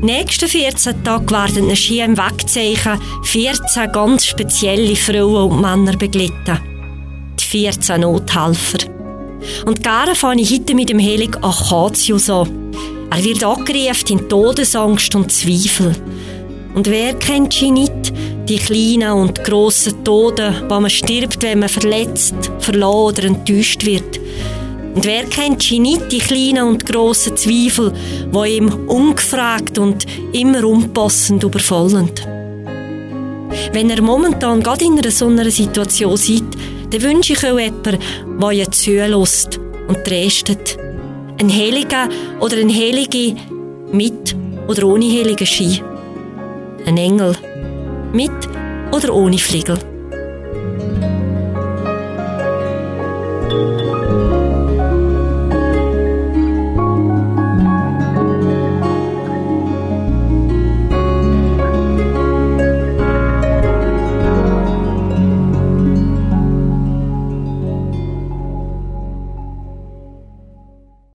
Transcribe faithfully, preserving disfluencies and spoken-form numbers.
Die nächsten vierzehn Tage werden ihn hier im Wegzeichen vierzehn ganz spezielle Frauen und Männer begleiten. Die vierzehn Nothelfer. Und gerne fange ich heute mit dem heiligen Achatius an. Er wird angerufen in Todesangst und Zweifel. Und wer kennt sie nicht? Die kleinen und grossen Toten, wo man stirbt, wenn man verletzt, verloren oder enttäuscht wird. Und wer kennt sie nicht? Die kleinen und grossen Zweifel, die ihm ungefragt und immer unpassend überfallen. Wenn ihr momentan gerade in einer so einer Situation seid, dann wünsche ich euch jemanden, der ihr zulässt und tröstet. Ein Heiliger oder ein Heilige mit oder ohne Heiligenschein. Ein Engel mit oder ohne Flügel.